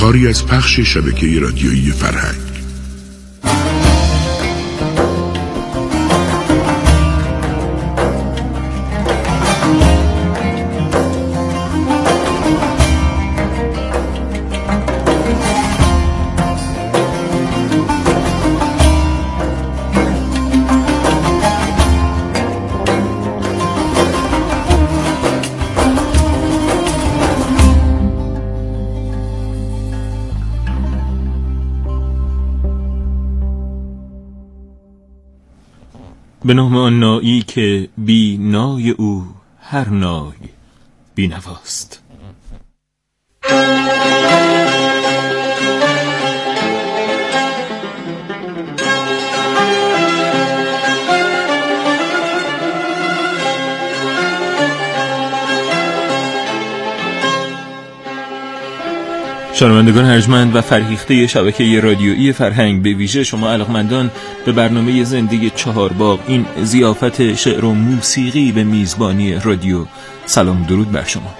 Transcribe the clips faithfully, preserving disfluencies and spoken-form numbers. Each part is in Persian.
کاری از پخش شبکه رادیویی فرهنگ. به نام آن نایی که بی نای او هر نای بی نواست. شنوندگان ارجمند و فرهیخته شبکه رادیویی فرهنگ، به ویژه شما علاقمندان به برنامه زندگی چهارباغ، این ضیافت شعر و موسیقی به میزبانی رادیو، سلام درود بر شما.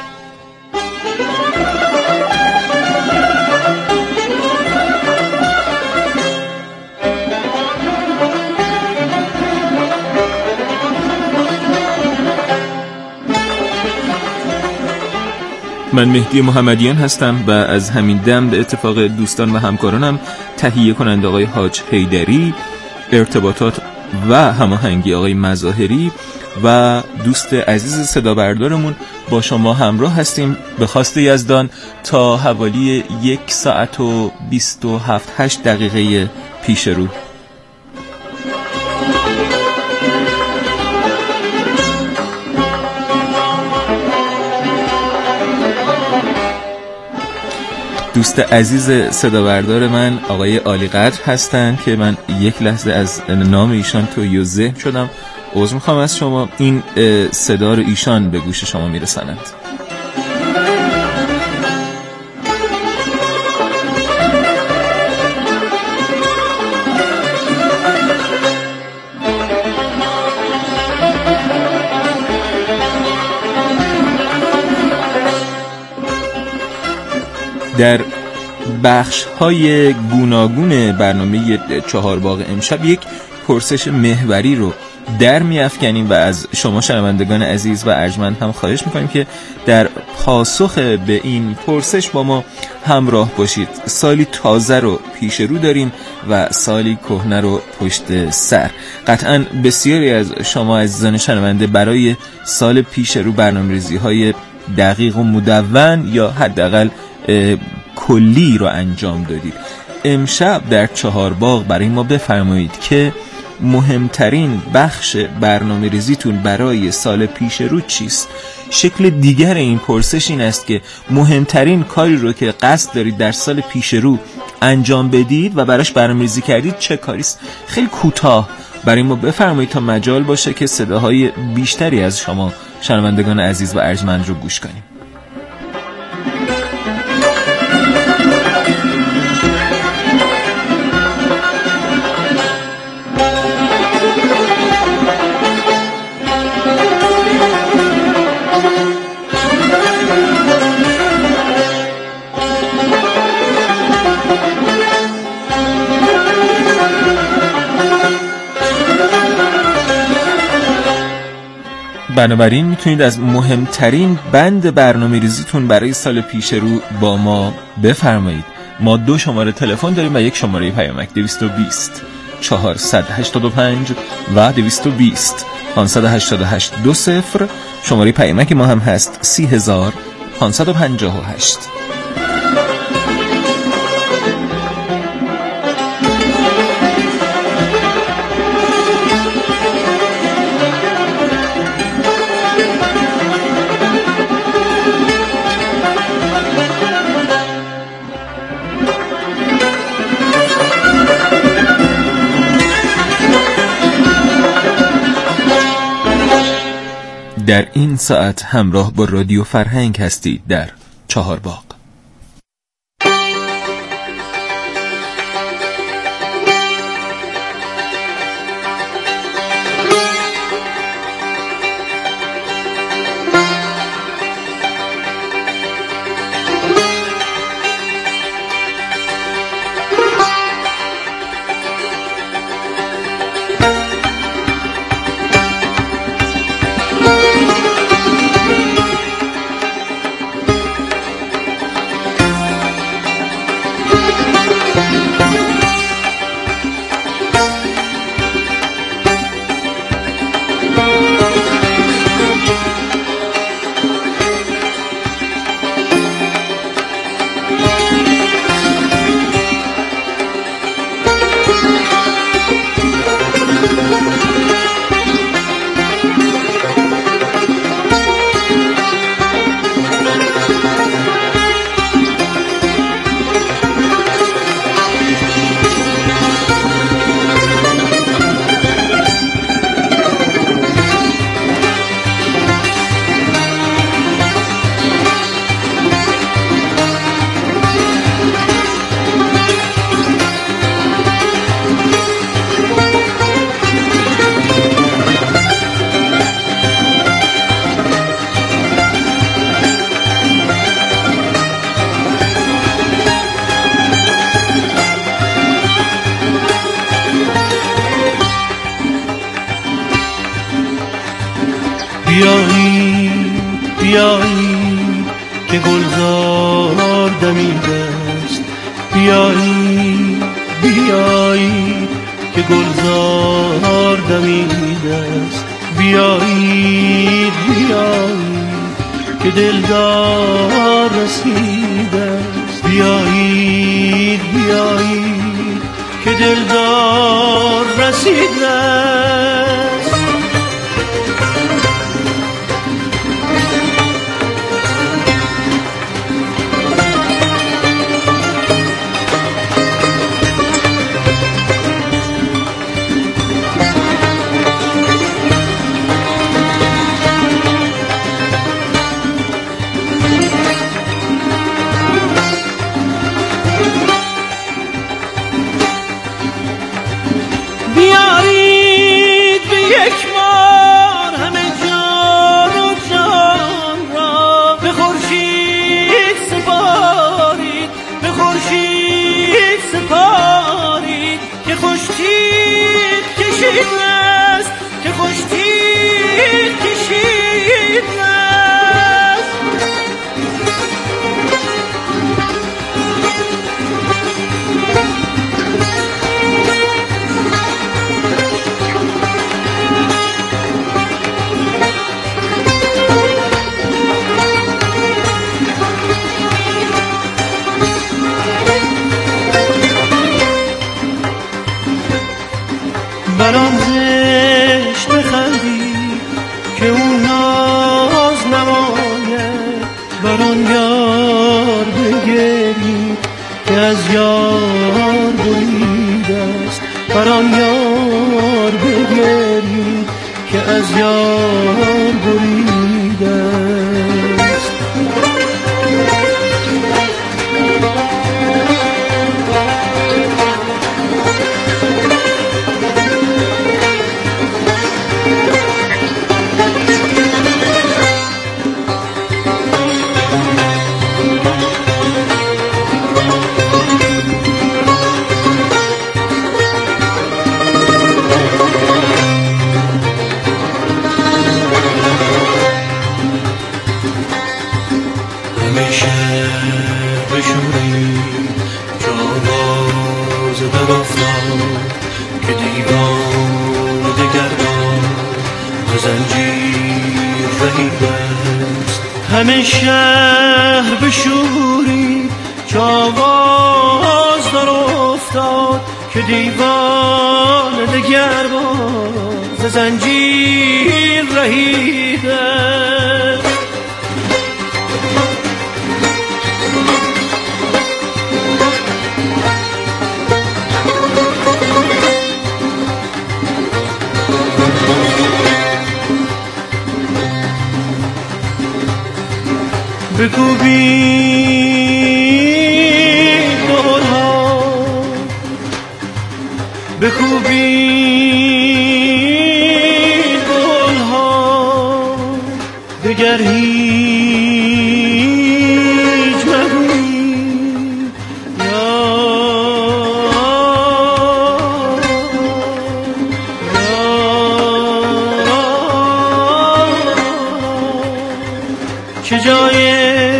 من مهدی محمدیان هستم و از همین دم به اتفاق دوستان و همکارانم تهیه کننده آقای حاج حیدری، ارتباطات و هماهنگی آقای مظاهری و دوست عزیز صدا بردارمون با شما همراه هستیم به خواست یزدان تا حوالی یک ساعت و بیست و هفت هشت دقیقه پیش رو. دوست عزیز صدابردار من آقای عالی قدر هستن که من یک لحظه از نام ایشان توی ذهن شدم. عذر میخوام از شما. این صدا رو ایشان به گوش شما میرسانند. در بخش های گوناگون برنامه چهارباغ امشب یک پرسش محوری رو در می‌افکنیم و از شما شنوندگان عزیز و ارجمند هم خواهش می‌کنیم که در پاسخ به این پرسش با ما همراه باشید. سالی تازه رو پیش رو داریم و سالی کهنه رو پشت سر. قطعاً بسیاری از شما عزیزان شنونده برای سال پیش رو برنامه‌ریزی‌های دقیق و مدون یا حداقل کلی رو انجام دادید. امشب در چهارباغ برای ما بفرمایید که مهمترین بخش برنامه ریزیتون برای سال پیش رو چیست؟ شکل دیگر این پرسش این است که مهمترین کاری رو که قصد دارید در سال پیش رو انجام بدید و براش برنامه ریزی کردید چه کاریست؟ خیلی کوتاه برای ما بفرمایید تا مجال باشه که صداهای بیشتری از شما شنوندگان عزیز و ارجمند رو گوش کنیم. بنابراین میتونید از مهمترین بند برنامه ریزیتون برای سال پیش رو با ما بفرمایید. ما دو شماره تلفن داریم و یک شماره پیامک دویست و بیست چهارصد و هشتاد و پنج و دویست و بیست پانصد و هشتاد و هشت دو صفر. شماره پیامک ما هم هست سی هزار پانصد و پنجاه و هشت. در این ساعت همراه با رادیو فرهنگ هستید در چهارباغ. که گلزار دمیده است. بیایید بیایید که گلزار دمیده است. بیایید بیایید که دلدار رسیده است. بیایید بیایید که دلدار رسیده است. برام زشت بخندی که اون ناز نماید. برام یار بگری که از یار بریده است. برام یار بگری که از یار بریده است. همه شهر بشوری که آواز در افتاد که دیوان دگر باز زنجیر رهیده. بکوبید دورها بکوبید گلها دگر هیچ مگویید یا چه جای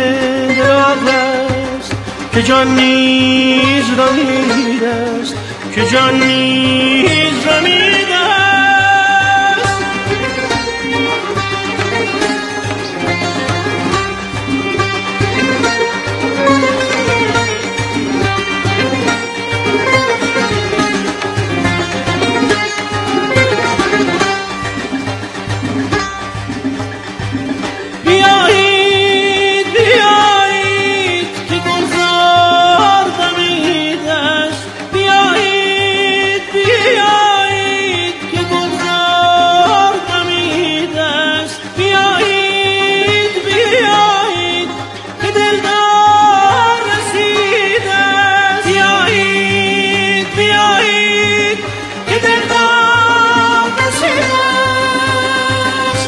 که جان نیز رمیده است. که جان نیز رمیده است. بیایید بیایید که گلزار دمیده است. بیایید بیایید که گلزار دمیده است. بیایید بیایید که دلدار رسیده است. بیایید بیایید که دلدار رسیده است.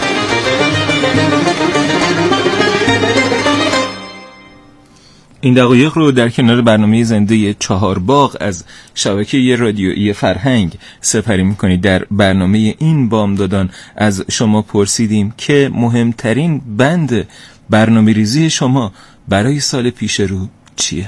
این دقایق رو در کنار برنامه زنده چهار باغ از شبکه رادیویی فرهنگ سپری می‌کنید. در برنامه این بامدادان از شما پرسیدیم که مهمترین بند برنامه ریزی شما برای سال پیش رو چیه؟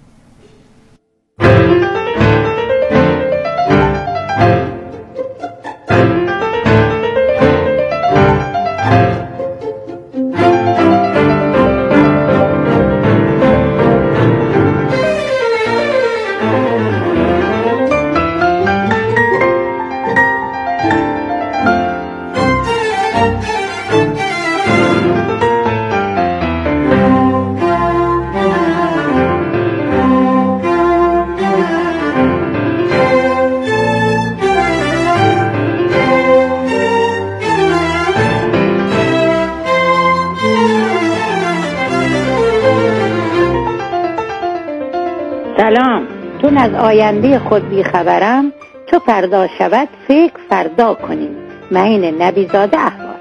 سلام. چون از آینده خود بیخبرم، چو فردا شود فکر فردا کنیم. معین نبیزاده احوال.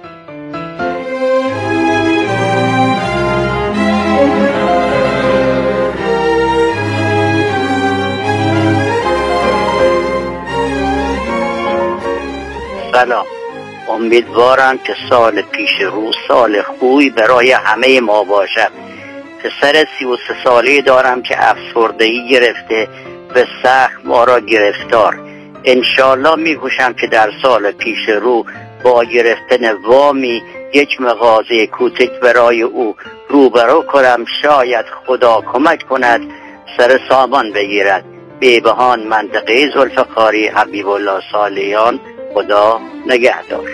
سلام. امیدوارم که سال پیش رو سال خوبی برای همه ما باشد. پسر سی و سه ساله دارم که افسردگی گرفته و سخت ما را گرفتار. انشالله می‌کوشم که در سال پیش رو با گرفتن وامی یک مغازه کوچک برای او روبرو کنم. شاید خدا کمک کند سر سامان بگیرد. بیبهان، منطقه ذوالفقاری، حبیب الله صالحیان. خدا نگهدار.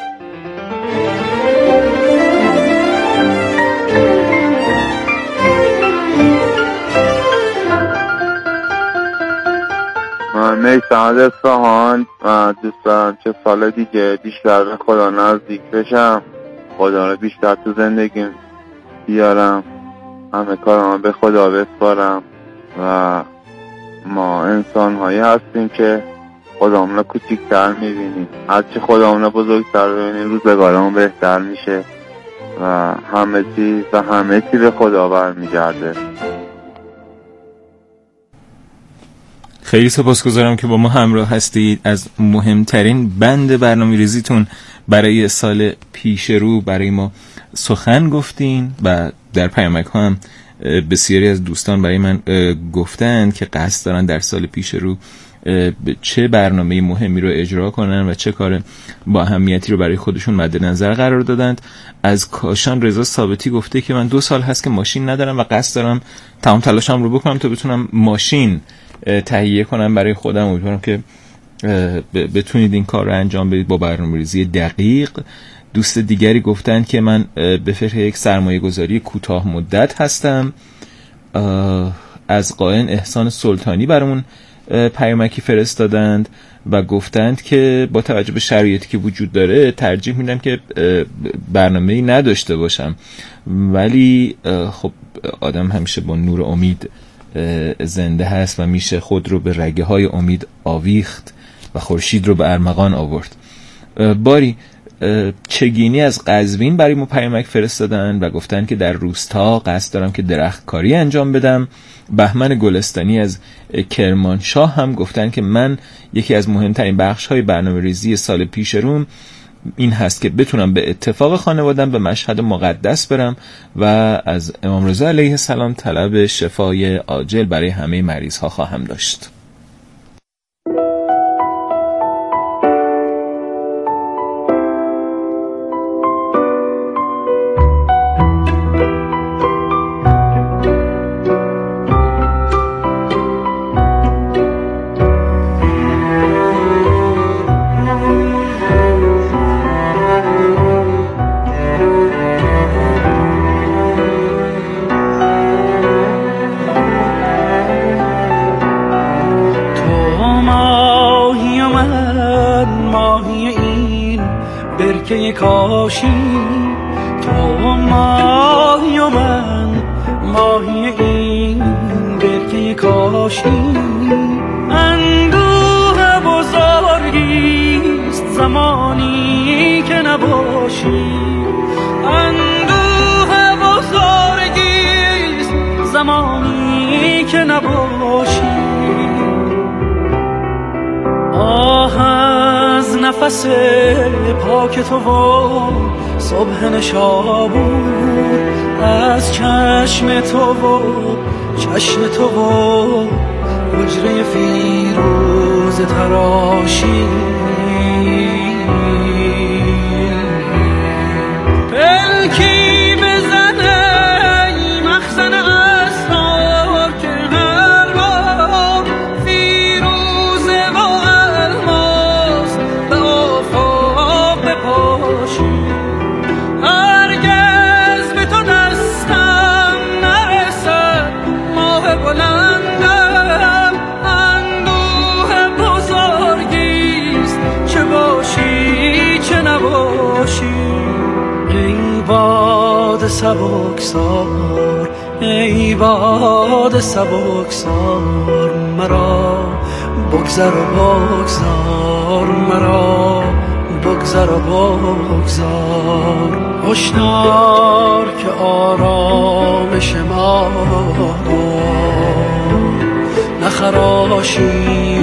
من میسمد اصفهان و دوست دارم که سال دیگه بیشتر به خدا نزدیک بشم، خدا رو بیشتر تو زندگیم بیارم، همه کارم به خدا بسپارم و ما انسان هایی هستیم که خدامون رو کوچیک‌تر میبینیم. هرچی خدامون رو بزرگتر ببینیم روزگارمون بهتر میشه و همه چیز و همه چی به خدا برمیگرده. خیلی سپاسگزارم که با ما همراه هستید. از مهمترین بند برنامه ریزیتون برای سال پیش رو برای ما سخن گفتین و در پیامک ها هم بسیاری از دوستان برای من گفتن که قصد دارن در سال پیش رو چه برنامه مهمی رو اجرا کنن و چه کار با اهمیتی رو برای خودشون مد نظر قرار دادند. از کاشان رضا ثابتی گفته که من دو سال هست که ماشین ندارم و قصد دارم تمام تلاشم رو بکنم تا بتونم ماشین تهیه کنم برای خودم. امیدوارم که بتونید این کار رو انجام بدید با برنامه‌ریزی دقیق. دوست دیگری گفتن که من به فکر یک سرمایه گذاری کوتاه مدت هستم. از قائن احسان سلطانی برامون پیامکی فرستادند و گفتند که با توجه به شرایطی که وجود داره ترجیح میدم که برنامه‌ای نداشته باشم، ولی خب آدم همیشه با نور امید زنده هست و میشه خود رو به رگه های امید آویخت و خورشید رو به ارمغان آورد. باری چگینی از قزوین برای ما پیامک فرستادن و گفتن که در روستا قصد دارم که درخت کاری انجام بدم. بهمن گلستانی از کرمانشاه هم گفتن که من یکی از مهمترین بخش های برنامه ریزی سال پیش روم این هست که بتونم به اتفاق خانوادم به مشهد مقدس برم و از امام رضا علیه السلام طلب شفای عاجل برای همه مریض ها خواهم داشت. کاشی تو ماهی و من ماهی این برکه کاشی. اندوه بزرگیست زمانی که نباشی، اندوه بزرگیست زمانی که نباشی. آه از نفس پاک تو و صبح نشابور از چشم تو و چشم تو و حجره فیروز تراشی پلکی بزنه ای مخزن اسرار که هر بار فیروزه و الماس به آفاق بپاشی هرگز به تو دستم نرسد ماه بلندم اندوه بزرگیست چه باشی چه نباشی ای باد سبکسار ای باد سبکسار مرا بگذر و بگذار مرا بگذر و بگذار هشدار که آرامش ما نخراشی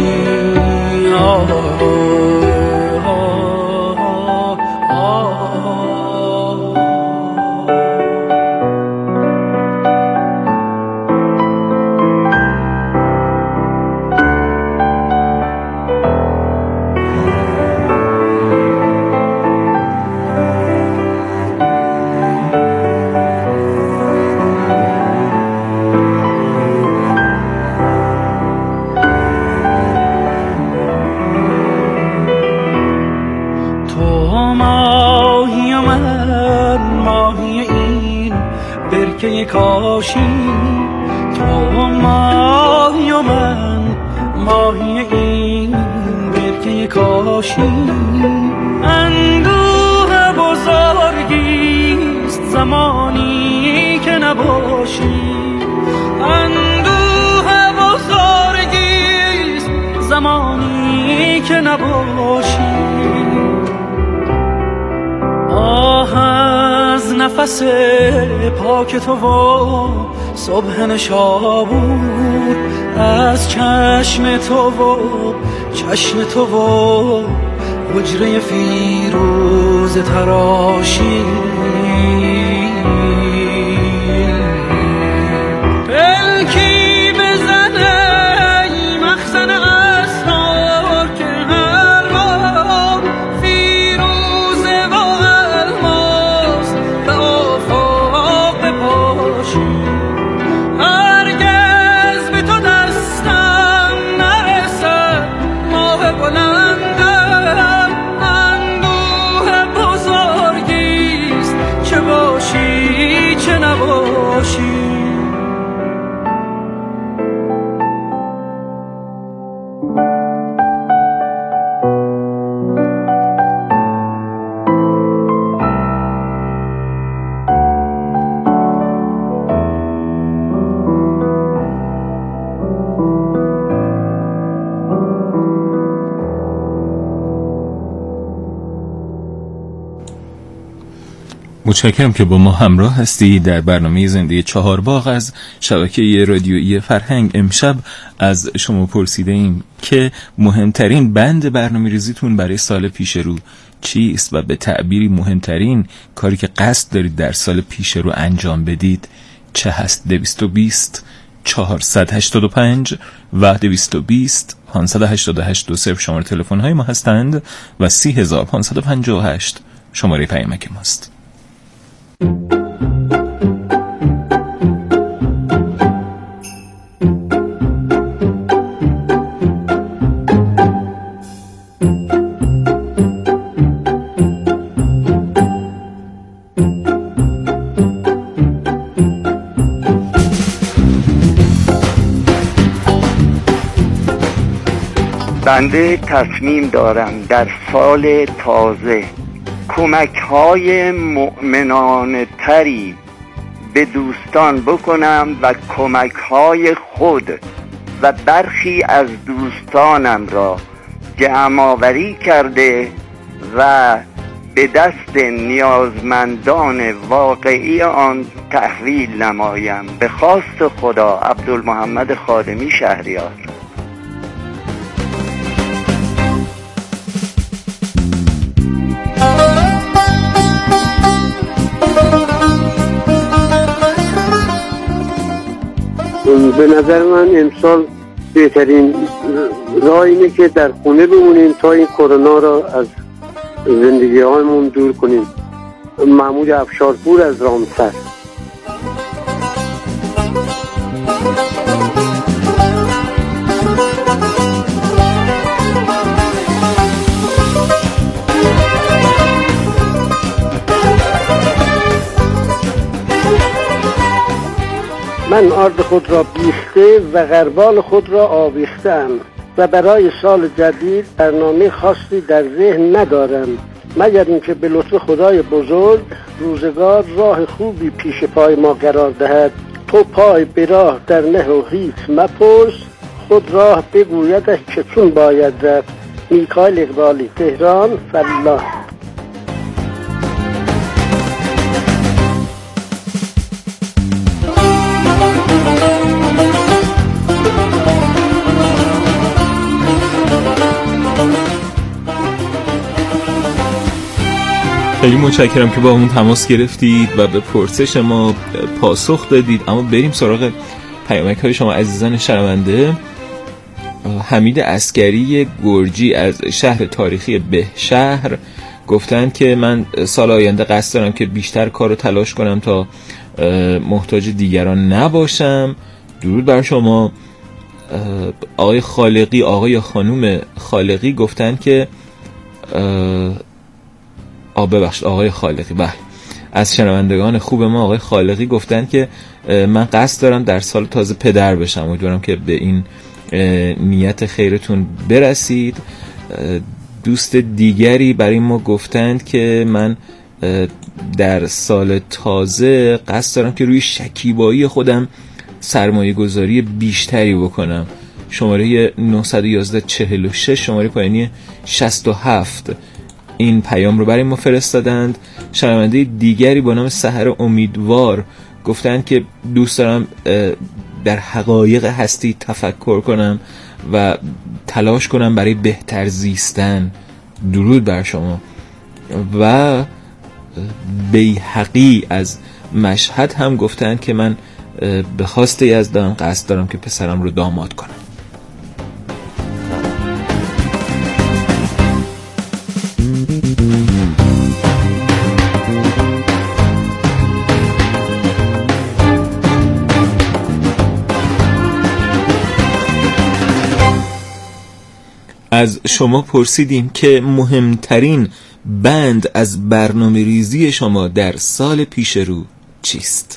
کاشی تو ماهی و من ماهی این برکه کاشی اندوه بزرگیست زمانی که نباشی اندوه بزرگیست زمانی که نباشی آه از نفس پاک تو و صبح نشابور از چشم تو و چشم تو و حجره فیروز تراشی پلکی بزنه ای مخزن اسرار که هر بار فیروزه و الماس به آفاق بپاشی هرگز به تو دستم نرسد ماه بلندم اندوه بزرگیست چه باشی چه نباشی متشکرم که با ما همراه هستی در برنامه زنده چهار باغ از شبکه رادیویی فرهنگ. امشب از شما پرسیده ایم که مهمترین بند برنامه ریزیتون برای سال پیش رو چیست و به تعبیری مهمترین کاری که قصد دارید در سال پیش رو انجام بدید چه هست؟ دویست و بیست چهارصد و هشتاد و پنج و دویست و بیست پانصد و هشتاد و هشت دو صفر شماره تلفن های ما هستند و سی هزار پانصد و پنجاه و هشت شماره پیامک ماست. بنده تصمیم دارم در سال تازه کمک های مؤمنانه تری به دوستان بکنم و کمک های خود و برخی از دوستانم را جمع‌آوری کرده و به دست نیازمندان واقعی آن تحویل نمایم. به خواست خدا، عبدالمحمد خادمی، شهریار. به نظر من امسال بهترین راه اینه که در خونه بمونیم تا این کرونا را از زندگی هایمون دور کنیم. محمود افشارپور از رامسر. من آرد خود را بیخته و غربال خود را آویختم و برای سال جدید برنامه خاصی در ذهن ندارم مگر اینکه به لطف خدای بزرگ روزگار راه خوبی پیش پای ما قرار دهد. تو پای به راه در نه و هیچ مپرس، خود راه بگویده که چون باید رفت. میکائیل اقبالی، تهران، فلاح. خیلی متشکرم که با همون تماس گرفتید و به پرسش ما پاسخ دادید. اما بریم سراغ پیامک های شما عزیزان شنونده. حمید عسکری گرجی از شهر تاریخی بهشهر گفتن که من سال آینده قصد دارم که بیشتر کار و تلاش کنم تا محتاج دیگران نباشم. درود بر شما. آقای خالقی، آقای خانوم خالقی گفتن که آ ببخشید آقای خالقی بله از شنوندگان خوب ما آقای خالقی گفتن که من قصد دارم در سال تازه پدر بشم. امیدوارم که به این نیت خیرتون برسید. دوست دیگری برای ما گفتند که من در سال تازه قصد دارم که روی شکیبایی خودم سرمایه گذاری بیشتری بکنم. شماره نه یک یک چهل و شش، شماره پایانی شصت و هفت این پیام رو برای ما فرستادند. شنونده دیگری با نام سحر امیدوار گفتند که دوست دارم در حقایق هستی تفکر کنم و تلاش کنم برای بهتر زیستن. درود بر شما. و بیهقی از مشهد هم گفتند که من به خواست یزدان قصد دارم که پسرم رو داماد کنم. از شما پرسیدیم که مهمترین بند از برنامه ریزی شما در سال پیش رو چیست؟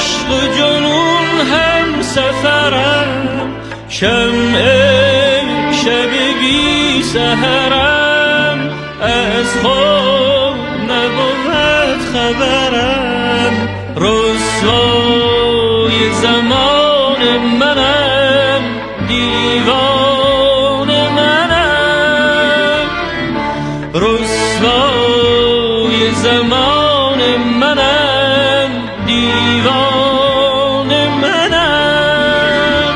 شمع سحرم از خود نبود خبرم رسوای زمان منم دیوان منم رسوای زمان منم دیوان منم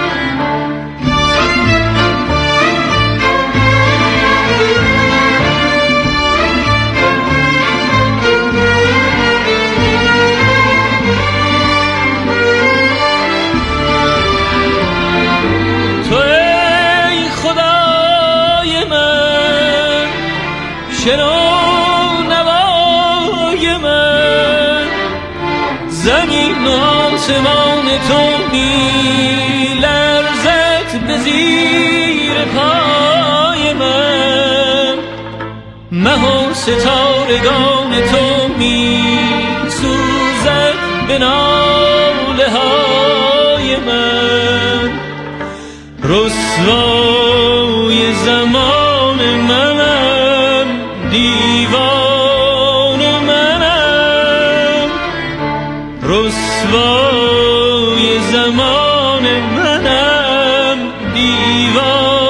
تو ای خدای من شنو نوای من زمین و آسمان تو می لرزد به زیر پای من مه و ستارگان تو می سوزد به ناله های من رسوای زمان منم دیوان منم رسوای زمان منم دیوان